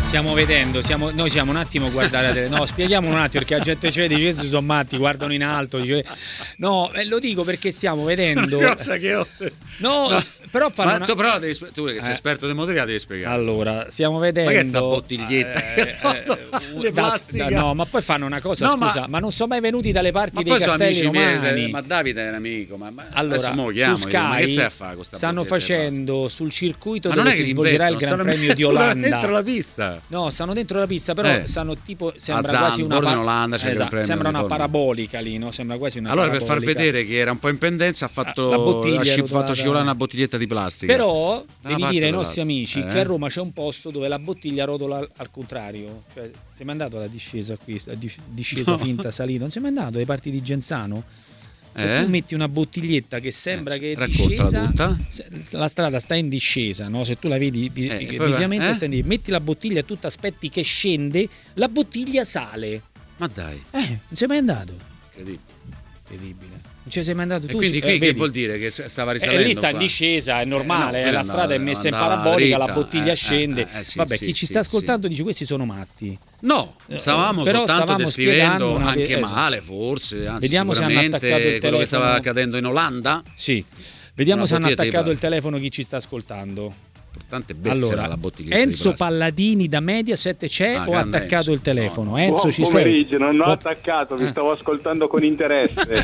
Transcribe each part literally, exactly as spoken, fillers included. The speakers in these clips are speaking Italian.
Stiamo vedendo, siamo, noi siamo un attimo a guardare la tele. No, spieghiamo un attimo perché la gente ci vede, dice questi sono matti, guardano in alto, dice, no, eh, lo dico perché stiamo vedendo una cosa che ho... no, no, però fanno ma una... tu però devi, tu che sei eh. esperto di motoria devi spiegare. Allora, stiamo vedendo ma che sta bottiglietta eh, eh, di plastica, da, no, ma poi fanno una cosa, no, scusa, ma, ma non sono mai venuti dalle parti ma dei castelli romani. Miei, ma Davide è un amico, ma, ma allora, mo chiamo, su io, ma che Sky stai a fare con sta stanno facendo sul circuito ma dove non è si che svolgerà il Gran Premio di Olanda. Dentro la pista. No, stanno dentro la pista, però eh. stanno tipo sembra a quasi Zandvoort, una in Olanda, c'è esatto, il sembra una ritorno. parabolica lì, no? Sembra quasi una allora parabolica. Per far vedere che era un po' in pendenza ha fatto la bottiglia ha rotolata. fatto scivolare una bottiglietta di plastica. Però devi dire ai nostri dell'altra. amici eh? che a Roma c'è un posto dove la bottiglia rotola al, al contrario. Cioè, sei mai andato alla discesa qui, la discesa no. finta salita? Non sei mai andato ai parti di Genzano? Se eh? tu metti una bottiglietta che sembra eh, che è discesa, tutta. La strada sta in discesa, no? Se tu la vedi eh, visivamente, eh? sta in discesa. Metti la bottiglia e tu ti aspetti che scende, la bottiglia sale. Ma dai, eh, non sei mai andato? Incredibile. Incredibile. Non ci sei mai andato e tu? quindi qui eh, che vedi? vuol dire che stava risalendo? E eh, lì sta qua. in discesa, è normale, eh, no, la strada è messa in andava parabolica, dritta, la bottiglia eh, scende. Eh, eh, sì, Vabbè, sì, chi ci sì, sta ascoltando sì. dice questi sono matti. No, stavamo Però soltanto stavamo descrivendo una... anche esatto. male, forse, anzi Vediamo se hanno attaccato il quello telefono. che stava accadendo in Olanda. Sì. Vediamo una se hanno attaccato di il telefono chi ci sta ascoltando. Importante bezzera allora, la bottiglietta Enzo Palladini da Mediaset c'è ah, o ha attaccato Enzo. il telefono? No, no. Enzo Buon ci pomeriggio, sei? non ho Buon... attaccato, vi stavo ascoltando con interesse.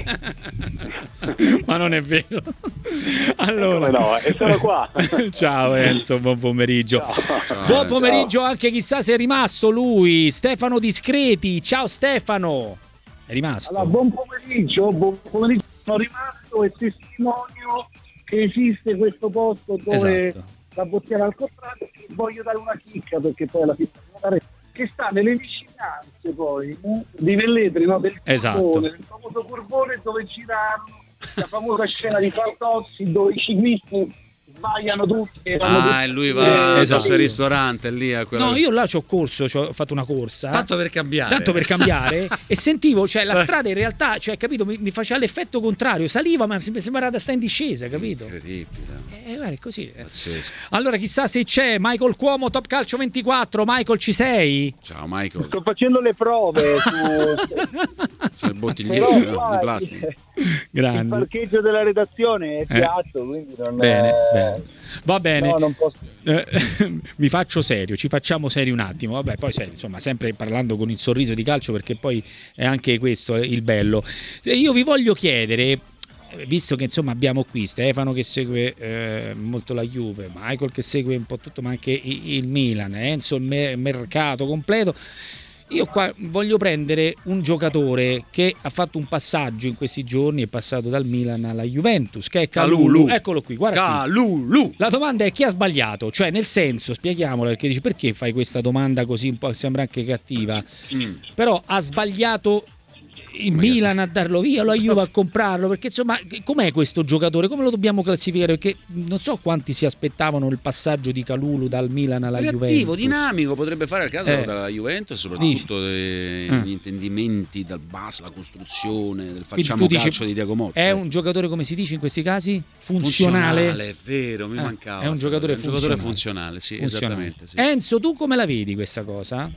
Ma non è vero. Allora, no, e sono qua. Ciao Enzo, buon pomeriggio. Ciao. Ciao, buon pomeriggio ciao. Anche chissà se è rimasto lui, Stefano Discreti. Ciao Stefano. È rimasto? Allora, buon pomeriggio, buon pomeriggio. Sono rimasto e testimonio che esiste questo posto dove esatto. la bottiglia al contrario. Voglio dare una chicca perché poi alla fine che sta nelle vicinanze poi di Velletri, no? Del esatto. Curbone, del famoso Curbone dove girarono la famosa scena di Fantozzi dove i ciclisti sbagliano tutti. Ah, e lui va eh, esatto. al esatto. ristorante lì a quella... No, io là ci ho corso, ci ho fatto una corsa. Tanto per cambiare. Tanto per cambiare e sentivo, cioè la strada in realtà, cioè capito, mi, mi faceva l'effetto contrario, saliva ma mi sembrava sta in discesa, capito? Incredibile. Eh, guarda, così. Pazzesco. Allora chissà se c'è Michael Cuomo, Top Calcio ventiquattro. Michael, ci sei? Ciao Michael. Sto facendo le prove su C'è il bottiglietto Però, di plastica. Grande. Il parcheggio della redazione è piatto, eh. quindi non bene, è... bene. Va bene. No, non posso. Eh, mi faccio serio, ci facciamo seri un attimo. Vabbè, poi sei, insomma, sempre parlando con il sorriso di calcio, perché poi è anche questo il bello. Io vi voglio chiedere, visto che insomma abbiamo qui Stefano che segue eh, molto la Juve, Michael che segue un po' tutto, ma anche il Milan, Enzo il me- mercato completo. Io qua voglio prendere un giocatore che ha fatto un passaggio in questi giorni, è passato dal Milan alla Juventus, che è Kalulu. Kalulu. Eccolo qui, guarda Kalulu. qui. La domanda è chi ha sbagliato, cioè nel senso, spieghiamola, perché dici perché fai questa domanda così un po', sembra anche cattiva, Mm. però ha sbagliato il Milan a darlo via, lo Juve a comprarlo, perché insomma com'è questo giocatore, come lo dobbiamo classificare, perché non so quanti si aspettano il passaggio di Kalulu dal Milan alla Reattivo, Juventus. dinamico, potrebbe fare il caso Eh. dalla Juventus, soprattutto degli Eh. intendimenti dal basso, la costruzione del Quindi facciamo tu dici, calcio di Diaco Motta. è un giocatore, come si dice in questi casi, funzionale, funzionale, è vero, mi Eh, mancava. è un giocatore è un giocatore funzionale. funzionale, sì, funzionale. esattamente. Sì. Enzo, tu come la vedi questa cosa?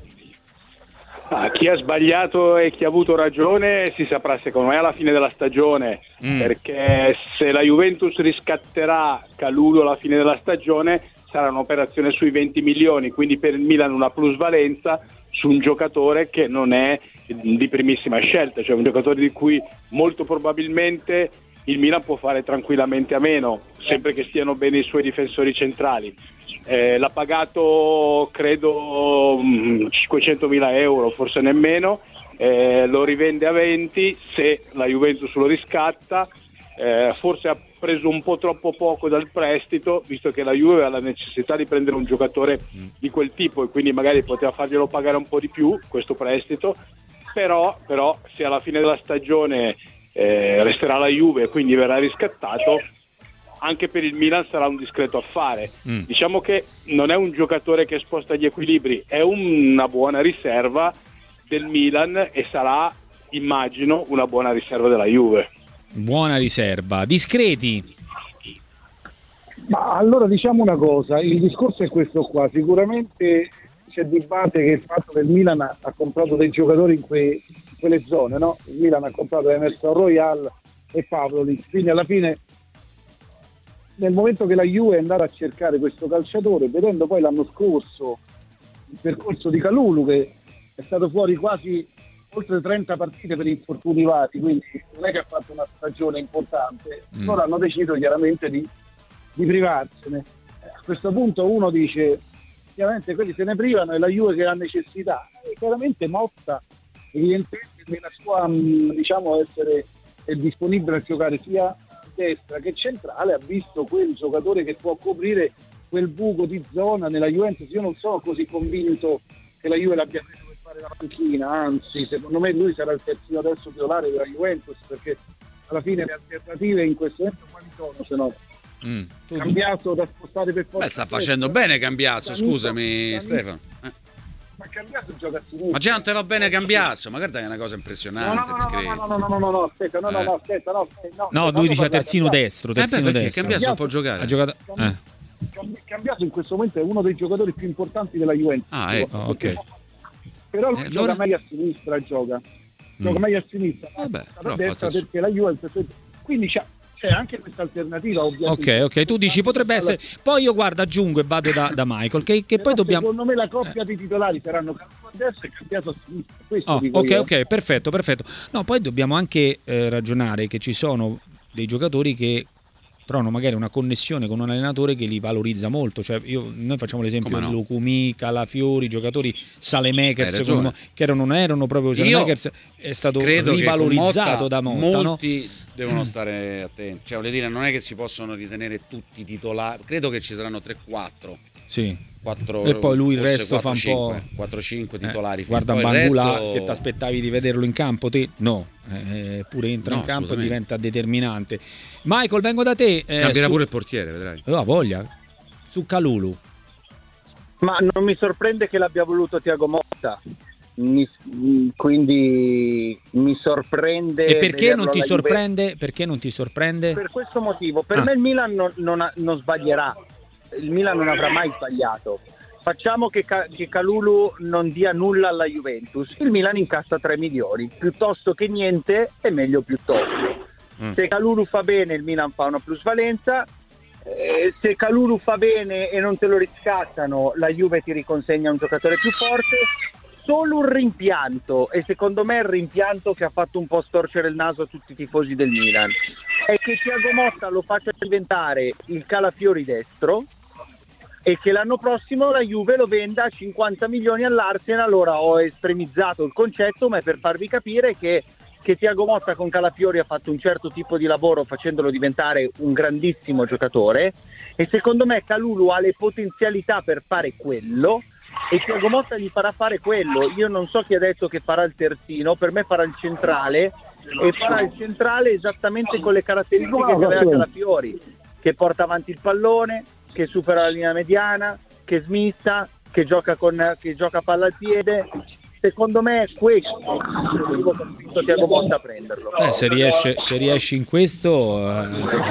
Ah, chi ha sbagliato e chi ha avuto ragione si saprà secondo me alla fine della stagione, Mm. perché se la Juventus riscatterà Kalulu alla fine della stagione sarà un'operazione sui venti milioni, quindi per il Milan una plusvalenza su un giocatore che non è di primissima scelta, cioè un giocatore di cui molto probabilmente il Milan può fare tranquillamente a meno, sempre che stiano bene i suoi difensori centrali. Eh, l'ha pagato credo mh, cinquecentomila euro, forse nemmeno, eh, lo rivende a venti se la Juventus lo riscatta, eh, forse ha preso un po' troppo poco dal prestito, visto che la Juve ha la necessità di prendere un giocatore di quel tipo e quindi magari poteva farglielo pagare un po' di più questo prestito, però, però se alla fine della stagione eh, resterà la Juve e quindi verrà riscattato, anche per il Milan sarà un discreto affare. Mm. Diciamo che non è un giocatore che sposta gli equilibri, è una buona riserva del Milan e sarà, immagino, una buona riserva della Juve. Buona riserva. Discreti. Ma allora diciamo una cosa, il discorso è questo qua, sicuramente c'è dibatte che il fatto che il Milan ha, ha comprato dei giocatori in, que, in quelle zone, no? Il Milan ha comprato Emerson Royal e Pavlovic, quindi alla fine nel momento che la Juve è andata a cercare questo calciatore, vedendo poi l'anno scorso il percorso di Kalulu, che è stato fuori quasi oltre trenta partite per infortuni vari, quindi non è che ha fatto una stagione importante, mm. loro hanno deciso chiaramente di, di privarsene. A questo punto uno dice, chiaramente quelli se ne privano e la Juve che ha necessità, e chiaramente Motta evidentemente nella sua, diciamo, essere è disponibile a giocare sia destra che centrale, ha visto quel giocatore che può coprire quel buco di zona nella Juventus. Io non sono così convinto che la Juve l'abbia preso per fare la panchina, anzi secondo me lui sarà il terzino adesso titolare della Juventus, perché alla fine le alternative in questo momento quali sono, se no mm. Cambiaso da spostare per forza. Beh, sta facendo bene Cambiaso, scusami Cambiaso, Stefano eh. Ma Cambiaso gioca a sinistra. Ma già non te va bene Cambiaso, ma guarda che è una cosa impressionante. No, no, no, no, no, no, no, no, no, aspetta, no, no, no, aspetta, no, no. No, lui dice terzino destro, terzino eh beh, destro. Cambiaso non può giocare. Ha giocato eh. Cambiaso in questo momento è uno dei giocatori più importanti della Juventus. Ah, ecco, oh, ok. Però lui eh, gioca allora... meglio a sinistra, gioca. Gioca mm. meglio a sinistra, Vabbè, a destra fatto... perché la Juventus, quindi c'è c'è anche questa alternativa, ovviamente. Ok, ok, tu dici potrebbe essere. Poi io guarda, aggiungo e vado da, da Michael. Che, che poi dobbiamo. Secondo me la coppia di titolari saranno Cambiaso a destra e Cambiaso a sinistra. Questo oh, dico ok, io. ok, perfetto, perfetto. No, poi dobbiamo anche eh, ragionare che ci sono dei giocatori che trovano magari una connessione con un allenatore che li valorizza molto. Cioè, io, noi facciamo l'esempio no? Lucumi, Calafiori, giocatori Salemakers, secondo me, che erano, non erano proprio Salemakers, è stato rivalorizzato da Motta. Molti no? devono stare attenti, cioè voglio dire, non è che si possono ritenere tutti titolari, credo che ci saranno tre quattro. Sì. quattro, e poi lui il resto quattro, fa un cinque, po' quattro cinque titolari. Eh, guarda poi Bangula resto... che ti aspettavi di vederlo in campo, te no, eh, pure entra no, in campo e diventa determinante. Michael, vengo da te. Eh, Cambierà su... pure il portiere, vedrai. Oh, voglia. Su Kalulu. Ma non mi sorprende che l'abbia voluto Thiago Motta. Mi, quindi mi sorprende. E perché non ti sorprende? Juve. Perché non ti sorprende? Per questo motivo, per ah. me il Milan non, non, ha, non sbaglierà. Il Milan non avrà mai sbagliato. Facciamo che, che Kalulu non dia nulla alla Juventus, il Milan incassa tre milioni, piuttosto che niente è meglio piuttosto. Mm. Se Kalulu fa bene il Milan fa una plusvalenza, eh, se Kalulu fa bene e non te lo riscattano la Juve ti riconsegna un giocatore più forte. Solo un rimpianto, e secondo me è il rimpianto che ha fatto un po' storcere il naso a tutti i tifosi del Milan, è che Thiago Motta lo faccia diventare il Calafiori destro e che l'anno prossimo la Juve lo venda a cinquanta milioni all'Arsenal. Ora ho estremizzato il concetto, ma è per farvi capire che, che Thiago Motta con Calafiori ha fatto un certo tipo di lavoro facendolo diventare un grandissimo giocatore, e secondo me Kalulu ha le potenzialità per fare quello e Thiago Motta gli farà fare quello. Io non so chi ha detto che farà il terzino, per me farà il centrale, e farà il centrale esattamente con le caratteristiche che aveva Calafiori, che porta avanti il pallone, che supera la linea mediana, che smista, che gioca con che gioca palla al piede. Secondo me è questo il motivo per cui Thiago Motta a prenderlo. Eh, se riesce se riesci in questo eh,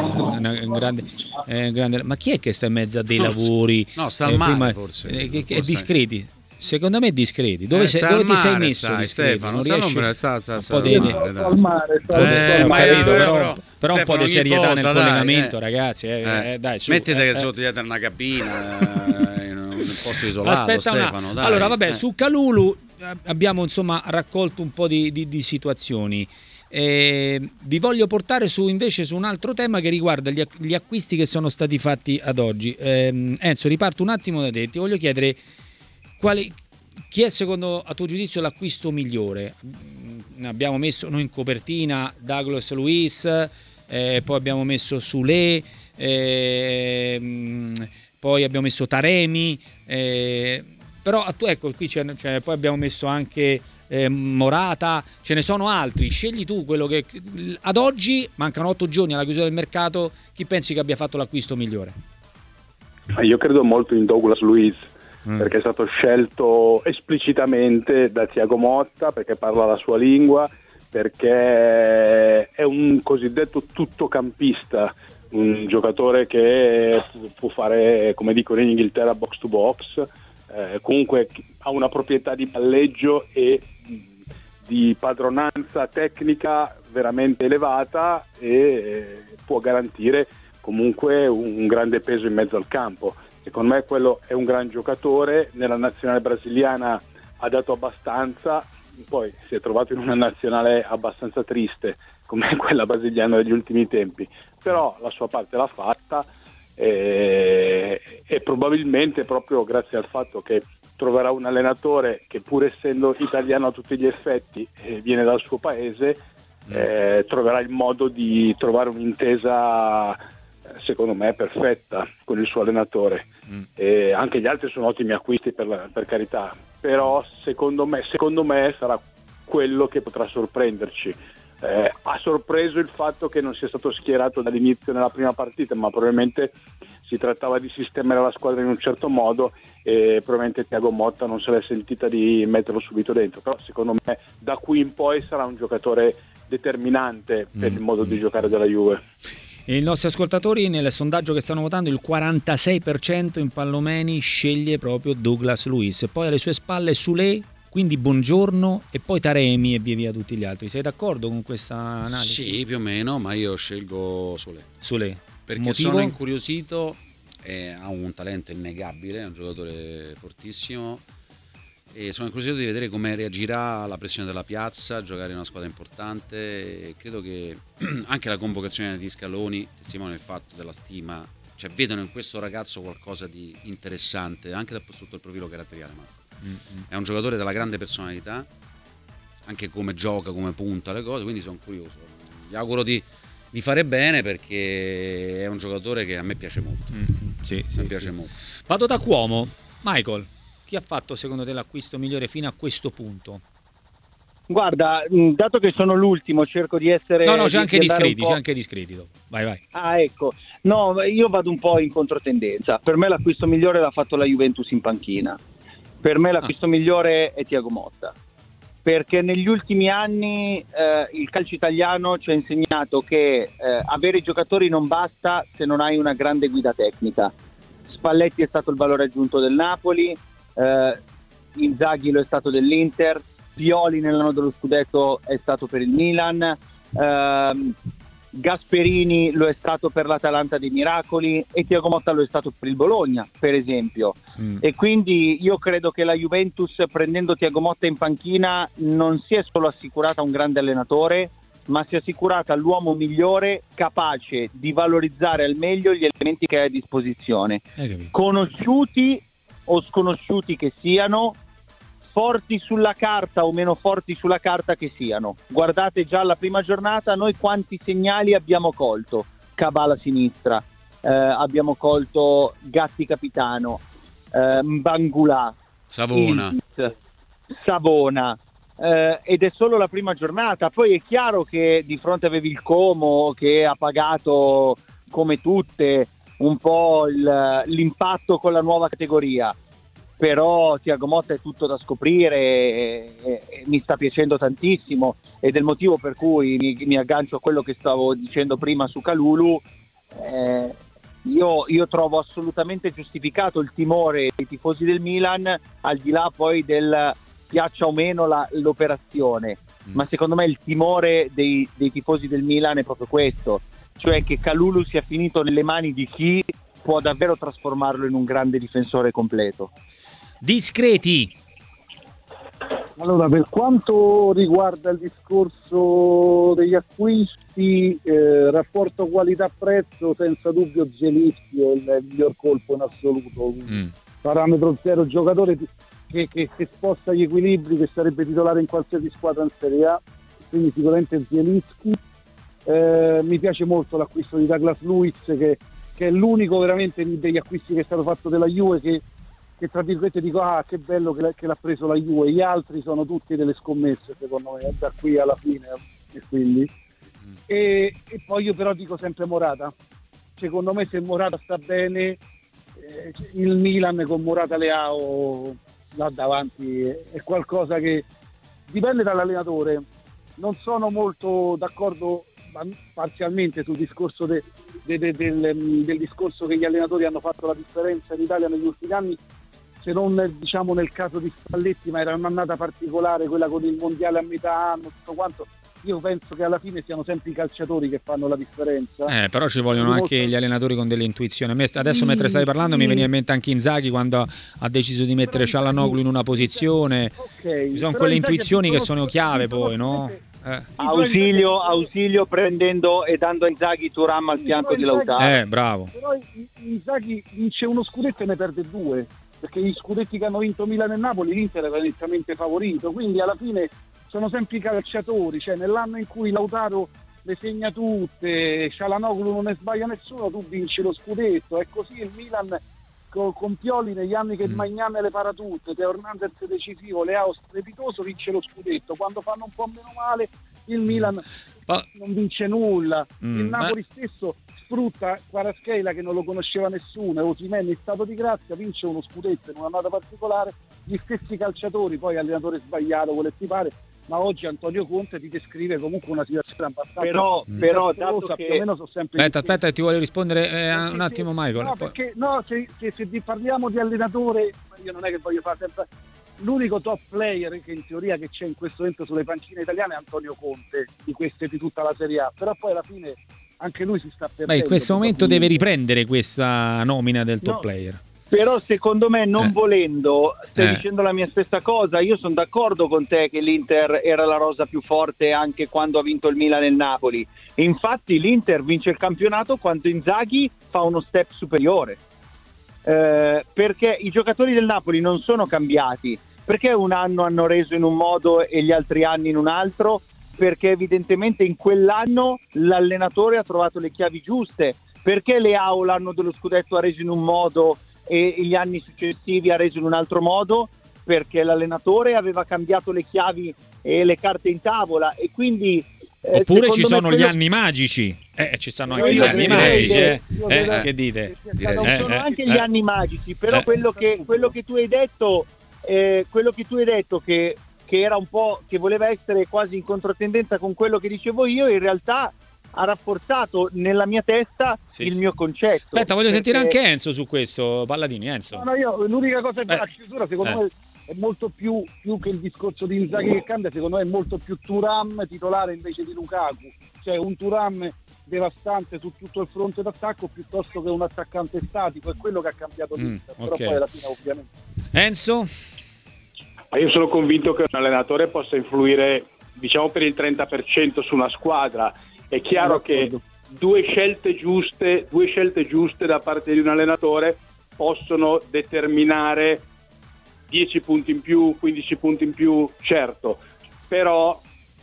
è un grande, è un grande. Ma chi è che sta in mezzo a dei lavori? No, sta al mare, prima, forse. Eh, che, che forse. È discreti. Secondo me discreti. Dove, eh, sei, dove ti sei messo? Stai, Stefano, sta riesci... sta, sta, sta, un po' di mare, dai. Al mare, sta eh, ma capito, però, però, però un po' di serietà volta, nel dai, collegamento, eh. ragazzi. Eh, eh. Eh, dai, su, mettete eh, che sotto dietro una cabina, eh, in un posto isolato. Aspetta, Stefano, una... dai. allora vabbè, eh. su Kalulu abbiamo insomma raccolto un po' di, di, di situazioni. Eh, vi voglio portare su invece su un altro tema che riguarda gli, gli acquisti che sono stati fatti ad oggi. Eh, Enzo, riparto un attimo da te. Ti voglio chiedere quali, chi è secondo a tuo giudizio l'acquisto migliore? Abbiamo messo noi in copertina Douglas Luiz, eh, poi abbiamo messo Sule, eh, poi abbiamo messo Taremi, eh, però ecco qui c'è, c'è, poi abbiamo messo anche eh, Morata, ce ne sono altri, scegli tu quello che ad oggi, mancano otto giorni alla chiusura del mercato, chi pensi che abbia fatto l'acquisto migliore? Io credo molto in Douglas Luiz, mm. perché è stato scelto esplicitamente da Thiago Motta, perché parla la sua lingua, perché è un cosiddetto tuttocampista, un giocatore che può fare, come dicono in Inghilterra, box to box, eh, comunque ha una proprietà di palleggio e di padronanza tecnica veramente elevata e eh, può garantire comunque un, un grande peso in mezzo al campo. Secondo me quello è un gran giocatore, nella nazionale brasiliana ha dato abbastanza, poi si è trovato in una nazionale abbastanza triste come quella brasiliana degli ultimi tempi, però la sua parte l'ha fatta e, e probabilmente proprio grazie al fatto che troverà un allenatore che, pur essendo italiano a tutti gli effetti, eh, viene dal suo paese, eh, troverà il modo di trovare un'intesa, secondo me, perfetta con il suo allenatore. Mm. E anche gli altri sono ottimi acquisti, per, la, per carità, però secondo me, secondo me sarà quello che potrà sorprenderci. Eh, ha sorpreso il fatto che non sia stato schierato dall'inizio nella prima partita, ma probabilmente si trattava di sistemare la squadra in un certo modo e probabilmente Thiago Motta non se l'è sentita di metterlo subito dentro, però secondo me da qui in poi sarà un giocatore determinante per mm. il modo di giocare della Juve. E i nostri ascoltatori nel sondaggio che stanno votando, il quarantasei per cento in Pallomeni sceglie proprio Douglas Luiz, poi alle sue spalle Soulé, quindi Buongiorno e poi Taremi e via via tutti gli altri. Sei d'accordo con questa analisi? Sì, più o meno, ma io scelgo Soulé. Soulé. Perché Motivo? Sono incuriosito, e ha un talento innegabile, è un giocatore fortissimo e sono incuriosito di vedere come reagirà alla pressione della piazza, giocare in una squadra importante, e credo che anche la convocazione di Scaloni testimonia il fatto della stima, cioè vedono in questo ragazzo qualcosa di interessante anche da, sotto il profilo caratteriale, Marco. Mm-hmm. È un giocatore della grande personalità, anche come gioca, come punta le cose, quindi sono curioso. Gli auguro di, di fare bene, perché è un giocatore che a me piace molto. Mm-hmm. Sì, mi sì, piace sì. molto. Vado da Cuomo. Michael, chi ha fatto secondo te l'acquisto migliore fino a questo punto? Guarda, dato che sono l'ultimo, cerco di essere... No, no, c'è di, anche di discredito, po'... c'è anche discredito. Vai, vai. Ah, ecco. No, io vado un po' in controtendenza. Per me l'acquisto migliore l'ha fatto la Juventus in panchina. Per me l'acquisto ah. migliore è Thiago Motta, perché negli ultimi anni eh, il calcio italiano ci ha insegnato che eh, avere i giocatori non basta se non hai una grande guida tecnica. Spalletti è stato il valore aggiunto del Napoli, eh, Inzaghi lo è stato dell'Inter, Pioli nell'anno dello scudetto è stato per il Milan, eh, Gasperini lo è stato per l'Atalanta dei Miracoli e Thiago Motta lo è stato per il Bologna, per esempio. Mm. E quindi io credo che la Juventus, prendendo Thiago Motta in panchina, non si è solo assicurata un grande allenatore, ma si è assicurata l'uomo migliore, capace di valorizzare al meglio gli elementi che ha a disposizione, conosciuti o sconosciuti che siano, forti sulla carta o meno forti sulla carta che siano. Guardate già la prima giornata noi quanti segnali abbiamo colto: Cabala a sinistra, eh, abbiamo colto Gatti capitano, eh, Mbangula, Savona, Ildiz, Savona, eh, ed è solo la prima giornata. Poi è chiaro che di fronte avevi il Como che ha pagato come tutte un po' il, l'impatto con la nuova categoria, però Thiago Motta è tutto da scoprire e, e, e mi sta piacendo tantissimo, ed è il motivo per cui mi, mi aggancio a quello che stavo dicendo prima su Kalulu. Eh, io, io trovo assolutamente giustificato il timore dei tifosi del Milan, al di là poi del piaccia o meno la, l'operazione, mm. ma secondo me il timore dei, dei tifosi del Milan è proprio questo, cioè che Kalulu sia finito nelle mani di chi può davvero trasformarlo in un grande difensore completo. Discreti. Allora, per quanto riguarda il discorso degli acquisti, eh, rapporto qualità-prezzo, senza dubbio Zielinski è il miglior colpo in assoluto. Mm. Parametro zero, giocatore che, che, che sposta gli equilibri, che sarebbe titolare in qualsiasi squadra in Serie A, quindi sicuramente Zielinski. Eh, mi piace molto l'acquisto di Douglas Luiz, che, che è l'unico veramente degli acquisti che è stato fatto della Juve che che tra virgolette dico ah che bello che l'ha, che l'ha preso la Juve. Gli altri sono tutti delle scommesse secondo me da qui alla fine, e quindi mm. e, e poi io però dico sempre Morata. Secondo me se Morata sta bene, eh, il Milan con Morata Leao là davanti è, è qualcosa che dipende dall'allenatore. Non sono molto d'accordo parzialmente sul discorso de, de, de, del, del discorso che gli allenatori hanno fatto la differenza in Italia negli ultimi anni. se non diciamo nel caso di Spalletti, ma era un'annata particolare quella con il mondiale a metà anno, tutto quanto. Io penso che alla fine siano sempre i calciatori che fanno la differenza. Eh, però ci vogliono Quindi anche molto... gli allenatori con delle intuizioni. A me adesso sì, mentre stai parlando sì. mi veniva in mente anche Inzaghi quando ha deciso di mettere Çalhanoğlu in una posizione. Okay, ci sono però quelle Inzaghi intuizioni che sono sono chiave poi, no? Eh. Ausilio, ausilio prendendo e dando a Inzaghi Thuram al fianco di Lautaro. Eh, bravo. Però Inzaghi vince uno scudetto e ne perde due, perché gli scudetti che hanno vinto Milan e Napoli l'Inter era nettamente favorito, quindi alla fine sono sempre i calciatori, cioè nell'anno in cui Lautaro le segna tutte, Çalhanoğlu non ne sbaglia nessuno, tu vinci lo scudetto. È così il Milan con, con Pioli negli anni che mm. Magname le para tutte, Teo Hernandez decisivo, Leao strepitoso, vince lo scudetto. Quando fanno un po' meno male il Milan mm. non vince nulla. Mm. Il Napoli Beh. stesso sfrutta Kvaratskhelia che non lo conosceva nessuno, Osimhen in stato di grazia, vince uno scudetto in un'annata particolare. Gli stessi calciatori, poi allenatore sbagliato, quello che ti pare, ma oggi Antonio Conte ti descrive comunque una situazione abbastanza però, mm. però dato che... più o meno sono sempre aspetta aspetta ti voglio rispondere eh, un attimo Michael no, poi... perché no, se, se, se parliamo di allenatore, io non è che voglio fare sempre l'unico top player che in teoria che c'è in questo momento sulle pancine italiane è Antonio Conte, di queste di tutta la Serie A, però poi alla fine anche lui si sta perdendo. Beh, in questo momento deve riprendere questa nomina del top no. player. Però secondo me non eh. volendo stai eh. dicendo la mia stessa cosa. Io sono d'accordo con te che l'Inter era la rosa più forte anche quando ha vinto il Milan e il Napoli, e infatti l'Inter vince il campionato quando Inzaghi fa uno step superiore, eh, perché i giocatori del Napoli non sono cambiati, perché un anno hanno reso in un modo e gli altri anni in un altro, perché evidentemente in quell'anno l'allenatore ha trovato le chiavi giuste, perché Leao l'anno dello scudetto ha reso in un modo e gli anni successivi ha reso in un altro modo, perché l'allenatore aveva cambiato le chiavi e le carte in tavola, e quindi eh, oppure ci sono quello... gli anni magici, eh, ci stanno anche io gli anni magici, eh. Eh, eh, che dite? Non eh, sono eh, anche eh, gli anni magici, però eh. quello che quello che tu hai detto eh, quello che tu hai detto che, che era un po' che voleva essere quasi in controtendenza con quello che dicevo io, in realtà ha rafforzato nella mia testa sì, il sì. mio concetto. Aspetta, voglio perché... sentire anche Enzo su questo. Palladini, Enzo. No, no, io l'unica cosa che eh. fa la chiusura, secondo eh. me è molto più, più che il discorso di Inzaghi che cambia, secondo me è molto più Thuram titolare invece di Lukaku, cioè un Thuram devastante su tutto il fronte d'attacco piuttosto che un attaccante statico, è quello che ha cambiato l'Inter, mm, okay. Però poi alla fine ovviamente. Enzo? Ma io sono convinto che un allenatore possa influire, diciamo, per il trenta per cento su una squadra. È chiaro che due scelte giuste, due scelte giuste da parte di un allenatore possono determinare dieci punti in più, quindici punti in più, certo, però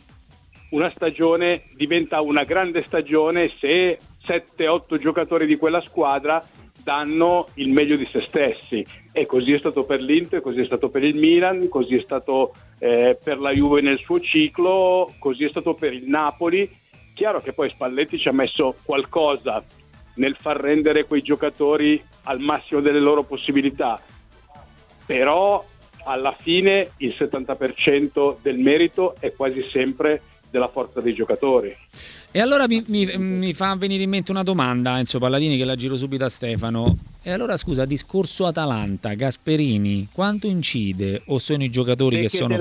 una stagione diventa una grande stagione se sette otto giocatori di quella squadra danno il meglio di se stessi, e così è stato per l'Inter, così è stato per il Milan, così è stato eh, per la Juve nel suo ciclo, così è stato per il Napoli. Chiaro che poi Spalletti ci ha messo qualcosa nel far rendere quei giocatori al massimo delle loro possibilità, però alla fine il settanta per cento del merito è quasi sempre della forza dei giocatori. E allora mi, mi, mi fa venire in mente una domanda, Enzo Palladini, che la giro subito a Stefano. E allora scusa, discorso Atalanta, Gasperini, quanto incide o sono i giocatori che sono...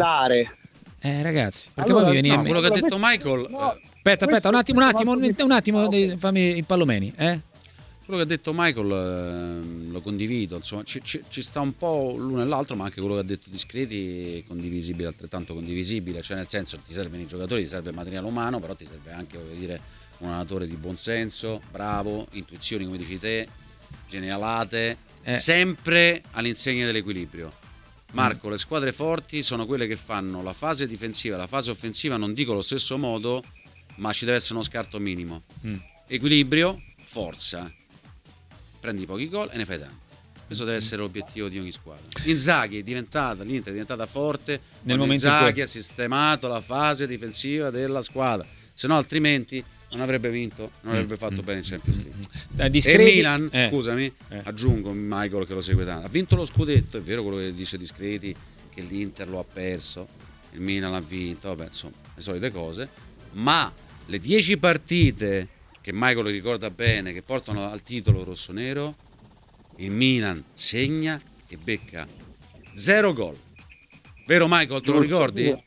Eh ragazzi, perché allora, poi mi viene no, in quello mente... che ha detto Michael... No. Aspetta, aspetta, un attimo, un attimo, un attimo, fammi il Pallomeni, eh? Quello che ha detto Michael eh, lo condivido, insomma, ci, ci, ci sta un po' l'uno e l'altro, ma anche quello che ha detto Discreti è condivisibile, altrettanto condivisibile, cioè nel senso ti servono i giocatori, ti serve il materiale umano, però ti serve anche, voglio dire, un allenatore di buon senso, bravo, intuizioni come dici te, genialate, eh. sempre all'insegna dell'equilibrio. Marco, mm. le squadre forti sono quelle che fanno la fase difensiva e la fase offensiva, non dico allo stesso modo, ma ci deve essere uno scarto minimo. Mm. Equilibrio, forza. Prendi pochi gol e ne fai tanti. Questo deve essere l'obiettivo di ogni squadra. Inzaghi è diventata, l'Inter è diventata forte nel momento Inzaghi in cui ha sistemato la fase difensiva della squadra, se no altrimenti non avrebbe vinto, non avrebbe fatto mm. bene in Champions League. Discreti... E Milan, eh. scusami, eh. aggiungo Michael che lo segue tanto, ha vinto lo scudetto, è vero quello che dice Discreti, che l'Inter lo ha perso, il Milan ha vinto, vabbè, insomma, le solite cose, ma le dieci partite che Michael ricorda bene, che portano al titolo rossonero, il Milan segna e becca zero gol. Vero Michael, te lo ricordi?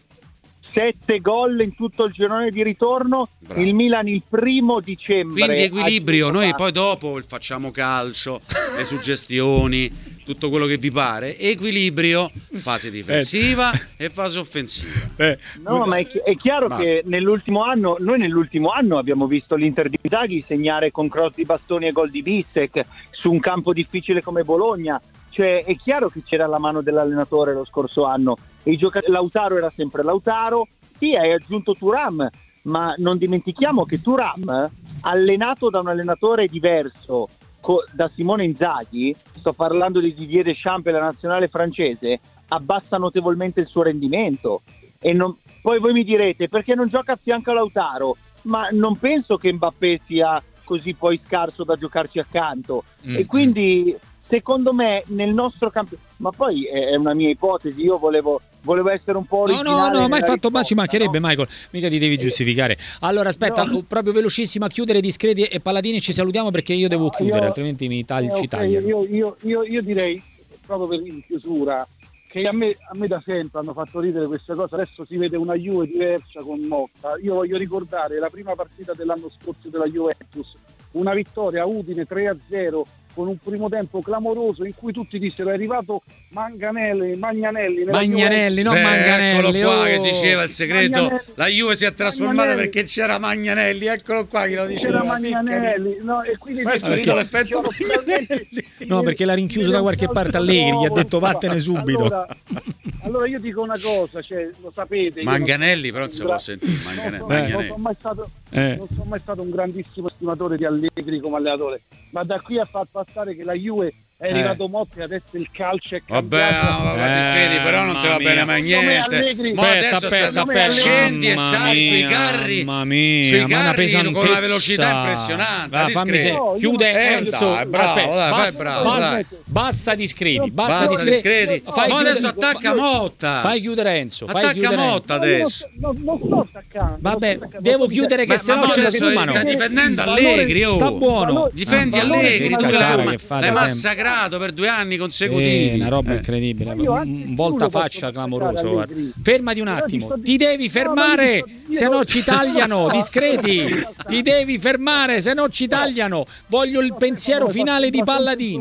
Sette gol in tutto il girone di ritorno. Bravo. Il Milan il primo dicembre. Quindi equilibrio, noi poi dopo il facciamo calcio, le suggestioni, tutto quello che vi pare. Equilibrio, fase difensiva eh. e fase offensiva. Eh. No, ma è, è chiaro Basta. che nell'ultimo anno, noi nell'ultimo anno abbiamo visto l'Inter di Inzaghi segnare con cross di bastoni e gol di Bissek su un campo difficile come Bologna. Cioè è chiaro che c'era la mano dell'allenatore lo scorso anno. I giocatori, Lautaro era sempre Lautaro. Sì, hai aggiunto Thuram, ma non dimentichiamo che Thuram, allenato da un allenatore diverso co- da Simone Inzaghi, sto parlando di Didier Deschamps e la nazionale francese, abbassa notevolmente il suo rendimento. E non, poi voi mi direte perché non gioca a fianco a Lautaro, ma non penso che Mbappé sia così poi scarso da giocarci accanto. Mm-hmm. E quindi secondo me nel nostro campionato, ma poi è una mia ipotesi, io volevo volevo essere un po' originale. No, no, no, ma hai fatto, ma ci mancherebbe, no? Michael, mica ti devi giustificare. Allora aspetta, no. proprio velocissima, chiudere Discreti e Palladini, ci salutiamo perché io devo chiudere, io, altrimenti mi tagli, eh, ci okay, tagliano. Io, io, io, io direi, proprio per in chiusura, che a me, a me da sempre hanno fatto ridere queste cose. Adesso si vede una Juve diversa con Motta. Io voglio ricordare la prima partita dell'anno scorso della Juventus, una vittoria a Udine tre a zero con un primo tempo clamoroso in cui tutti dissero è arrivato Manganelli, Magnanelli Magnanelli, non Beh, Manganelli. Eccolo qua oh. che diceva il segreto. Magnanelli. La Juve si è trasformata Magnanelli. perché c'era Magnanelli. Eccolo qua che lo diceva. C'era Magnanelli, no, e quindi ma è sparito l'effetto Magnanelli. No, perché l'ha rinchiuso da qualche parte Allegri, gli ha detto vattene subito. Allora, allora io dico una cosa, cioè, lo sapete. Manganelli però non si può sentire. Manganelli. Non, so, non, sono mai stato, eh. non sono mai stato un grandissimo stimatore di Allegri come allenatore, ma da qui a far passare che la Juve è arrivato eh. Motti, adesso il calcio è vabbè, vabbè, discreti, però non te va bene mai niente. Ma adesso aspetta, aspetta, scendi e sali sui carri, sui carri con una velocità impressionante. Va, fammi se... no, chiude eh, Enzo, dai, bravo, aspetta, dai, basta, fai bravo, basta, dai. basta discreti, basta, basta discreti. Ma adesso attacca Motta. Fai chiudere Enzo, fai attacca chiudere Motta adesso. Non, non sto attaccando. Vabbè, devo chiudere che se no ci sfumano. Stai difendendo Allegri, oh. Sta buono. Difendi Allegri, tu l'hai massacrato per due anni consecutivi, eh, una roba eh. incredibile, un volta faccia clamoroso. Guarda. Fermati un attimo, ti devi fermare, se no ci tagliano. Discreti, ti devi fermare, se no ci tagliano. Voglio il pensiero finale di Palladini.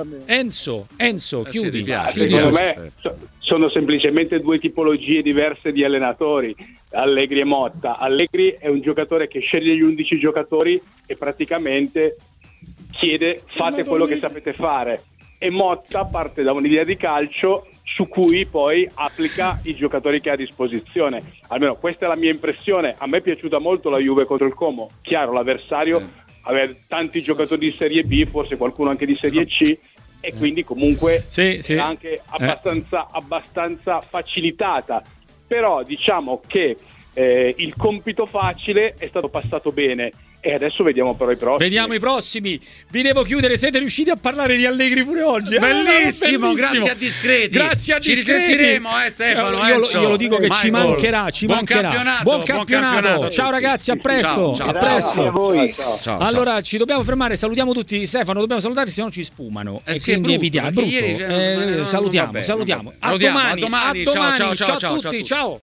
Enzo, Enzo, chiudi. Secondo me sono semplicemente due tipologie diverse di allenatori, Allegri e Motta. Allegri è un giocatore che sceglie gli undici giocatori e praticamente chiede fate quello che sapete fare. E Motta parte da un'idea di calcio su cui poi applica i giocatori che ha a disposizione. Almeno questa è la mia impressione. A me è piaciuta molto la Juve contro il Como. Chiaro, l'avversario eh. aveva tanti giocatori di Serie B, forse qualcuno anche di Serie C, e quindi comunque sì, sì. era anche abbastanza, eh. abbastanza facilitata. Però diciamo che eh, il compito facile è stato passato bene. E adesso vediamo però i prossimi. Vediamo i prossimi. Vi devo chiudere. Siete riusciti a parlare di Allegri pure oggi? Bellissimo, ah, grazie a Discreti. Grazie a Discreti. Ci risentiremo, eh Stefano. Io, io lo dico che Michael. ci mancherà. Ci buon, mancherà. Campionato, buon campionato. Buon campionato. Ciao ragazzi, a presto. Ciao, ciao, a presto. Ciao a voi. Ciao, ciao, allora ciao. ci dobbiamo fermare. Salutiamo tutti. Stefano, dobbiamo salutare, se no ci sfumano. Eh e sì, quindi è brutto, evitiamo. Brutto. Ieri, eh, no, salutiamo, vabbè, salutiamo. Vabbè. A domani. A domani. A domani. Ciao, ciao, ciao, ciao a tutti. Ciao.